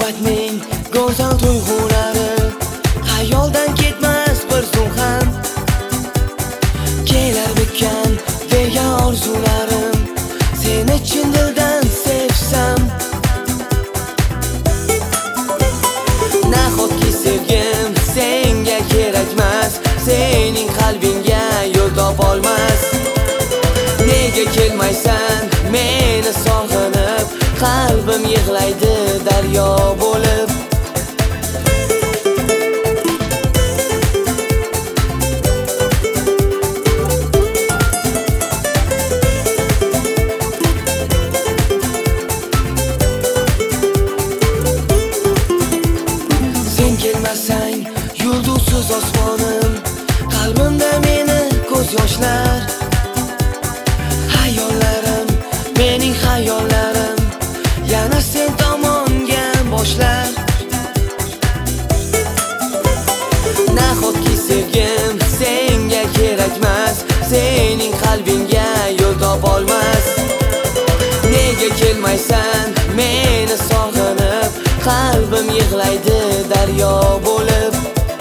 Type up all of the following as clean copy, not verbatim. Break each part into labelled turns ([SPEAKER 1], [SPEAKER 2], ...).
[SPEAKER 1] muhabbatning go'zal tuyg'ulari xayoldan ketmas bir zum ham. Kelar bikan degan orzularim, seni chin dildan sevsam. Nahotki sevgim senga kerakmas, sening qalbingga yo'l topolmas. Nega kelmaysan meni sog'inib, qalbim yig'laydi daryo bo'lib. Sen kelmasang yulduzsiz osmonim, qalbimda meni ko'z yoshlar. Hayollarim, mening hayollarim yana sen tomonga boshlar. Nahotki sevgim senga kerakmas, sening qalbingga yo'l topolmas. Nega kelmaysan meni sog'inib, qalbim yig'laydi daryo bo'lib.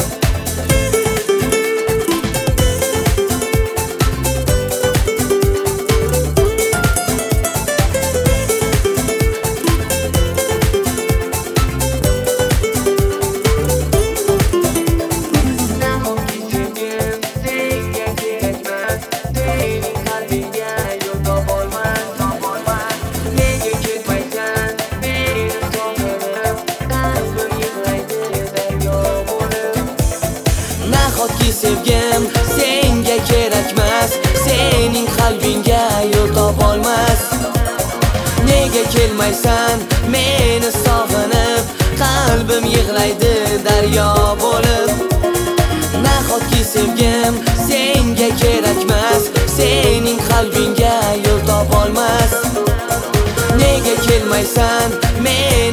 [SPEAKER 1] Nahotki sevgim senga kerakmas, sening qalbingga yo'l topolmas. Nega kelmaysan meni sog'inib, qalbim yig'laydi daryo bo'lib. Nahotki sevgim senga kerakmas, sening qalbingga yo'l topolmas. Nega kelmaysan meni